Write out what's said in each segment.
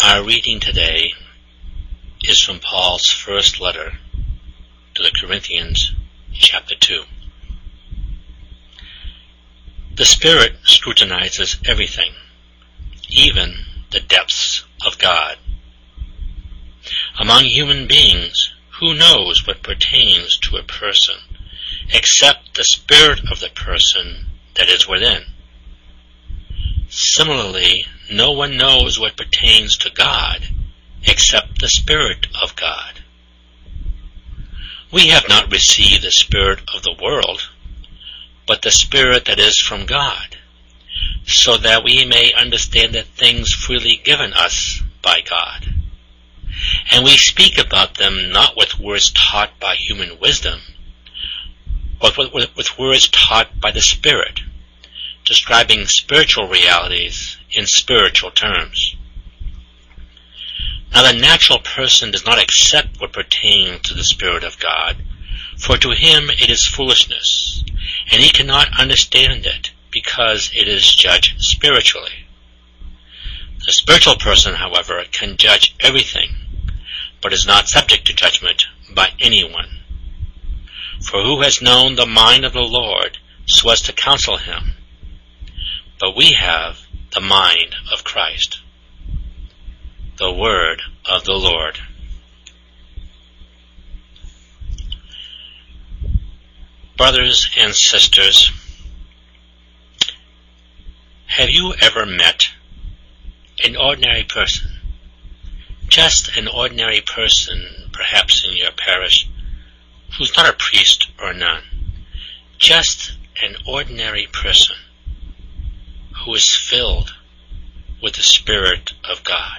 Our reading today is from Paul's first letter to the Corinthians, chapter 2. The Spirit scrutinizes everything, even the depths of God. Among human beings, who knows what pertains to a person, except the spirit of the person that is within? Similarly, no one knows what pertains to God, except the Spirit of God. We have not received the spirit of the world, but the Spirit that is from God, so that we may understand the things freely given us by God. And we speak about them not with words taught by human wisdom, but with words taught by the Spirit, describing spiritual realities in spiritual terms. Now the natural person does not accept what pertains to the Spirit of God, for to him it is foolishness, and he cannot understand it, because it is judged spiritually. The spiritual person, however, can judge everything, but is not subject to judgment by anyone. For who has known the mind of the Lord so as to counsel him? But we have the mind of Christ. The word of the Lord. Brothers and sisters, have you ever met an ordinary person? Just an ordinary person, perhaps in your parish, who's not a priest or a nun. Just an ordinary person who is filled with the Spirit of God.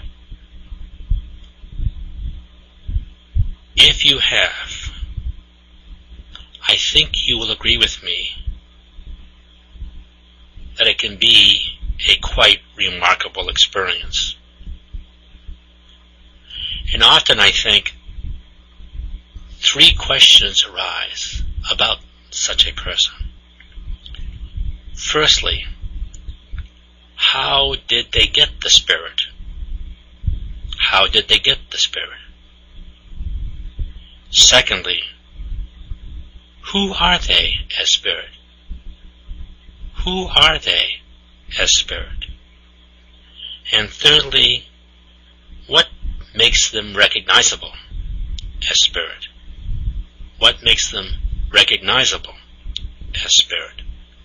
If you have, I think you will agree with me that it can be a quite remarkable experience. And often I think three questions arise about such a person. Firstly, how did they get the Spirit? How did they get the Spirit? Secondly, who are they as Spirit? Who are they as Spirit? And thirdly, what makes them recognizable as Spirit? What makes them recognizable as Spirit?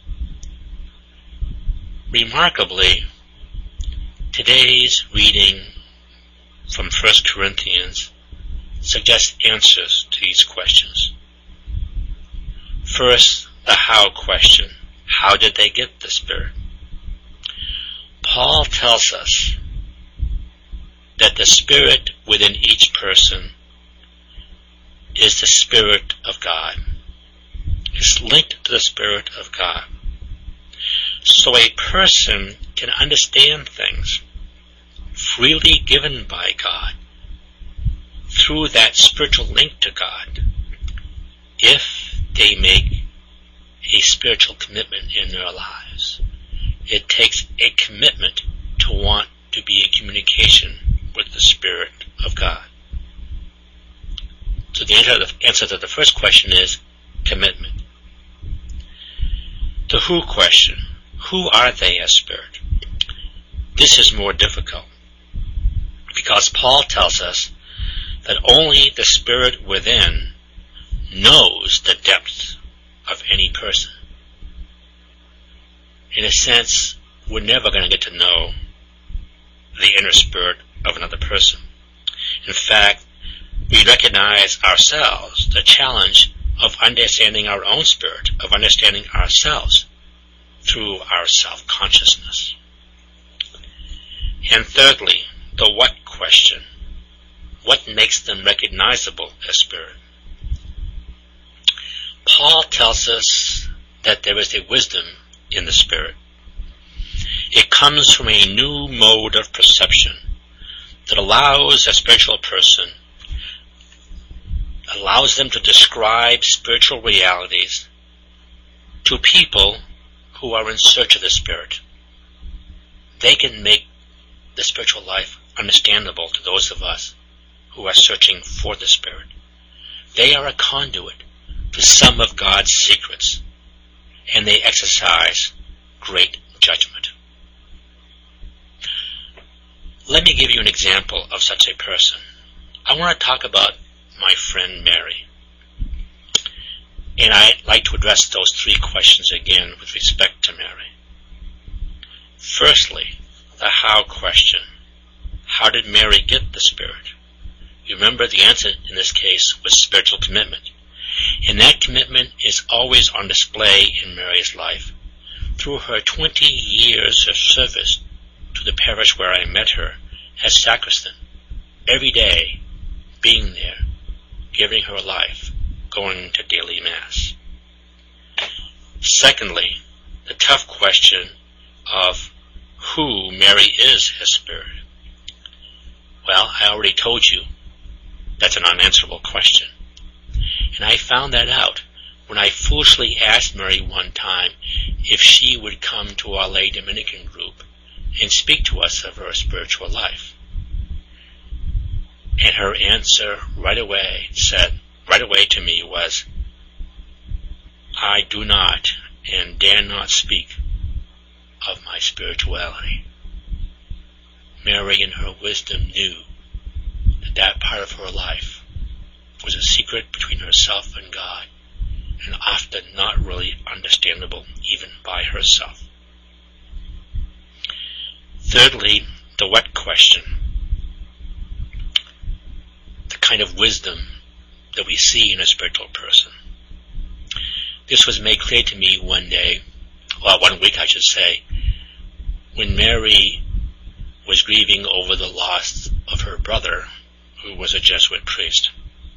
Remarkably, today's reading from 1 Corinthians suggests answers to these questions. First, the how question. How did they get the Spirit? Paul tells us that the Spirit within each person is the Spirit of God. It's linked to the Spirit of God. So a person can understand things freely given by God through that spiritual link to God if they make a spiritual commitment in their lives. It takes a commitment to want to be in communication with the Spirit of God. So the answer to the first question is commitment. The who question. Who are they as Spirit? This is more difficult because Paul tells us that only the Spirit within knows the depth of any person. In a sense, we're never going to get to know the inner spirit of another person. In fact, we recognize ourselves, the challenge of understanding our own spirit, of understanding ourselves through our self-consciousness. And thirdly, the what question. What makes them recognizable as Spirit? Paul tells us that there is a wisdom in the Spirit. It comes from a new mode of perception that allows a spiritual person, allows them to describe spiritual realities to people who are in search of the Spirit. They can make the spiritual life understandable to those of us who are searching for the Spirit. They are a conduit to some of God's secrets, and they exercise great judgment. Let me give you an example of such a person. I want to talk about my friend Mary. And I'd like to address those three questions again with respect to Mary. Firstly, the how question. How did Mary get the Spirit? You remember the answer in this case was spiritual commitment. And that commitment is always on display in Mary's life. Through her 20 years of service to the parish where I met her as sacristan, every day being there, giving her life, going to daily Mass. Secondly, the tough question of who Mary is as Spirit. Well, I already told you that's an unanswerable question. And I found that out when I foolishly asked Mary one time if she would come to our lay Dominican group and speak to us of her spiritual life. And her answer right away to me was, I do not and dare not speak of my spirituality. Mary in her wisdom knew that part of her life was a secret between herself and God, and often not really understandable even by herself. Thirdly, the what question. The kind of wisdom that we see in a spiritual person. This was made clear to me one week I should say, when Mary was grieving over the loss of her brother, who was a Jesuit priest.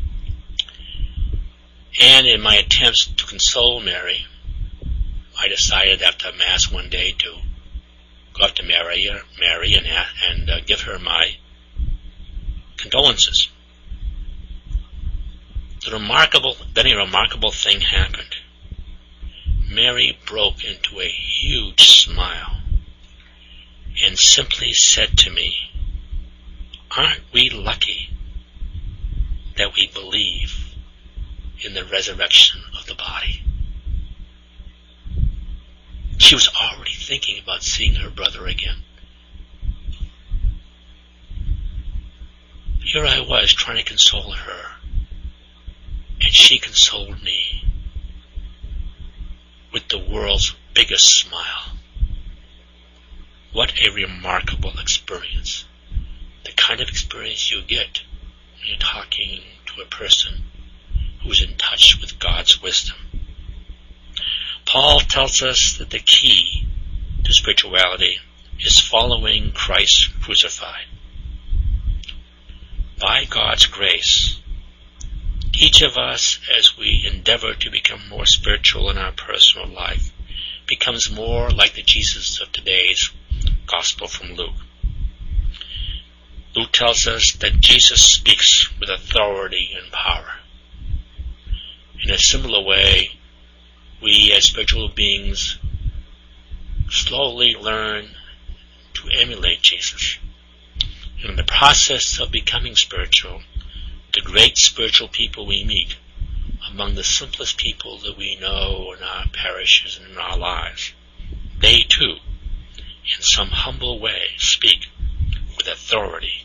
And in my attempts to console Mary, I decided after Mass one day to go up to Mary and give her my condolences. Then a remarkable thing happened. Mary broke into a huge smile and simply said to me, aren't we lucky that we believe in the resurrection of the body? She was already thinking about seeing her brother again. Here I was trying to console her, and she consoled me with the world's biggest smile. What a remarkable experience. The kind of experience you get when you're talking to a person who's in touch with God's wisdom. Paul tells us that the key to spirituality is following Christ crucified. By God's grace, each of us, as we endeavor to become more spiritual in our personal life, becomes more like the Jesus of today's Gospel from Luke. Luke tells us that Jesus speaks with authority and power. In a similar way, we as spiritual beings slowly learn to emulate Jesus. And in the process of becoming spiritual, the great spiritual people we meet, among the simplest people that we know in our parishes and in our lives, they too, in some humble way, speak with authority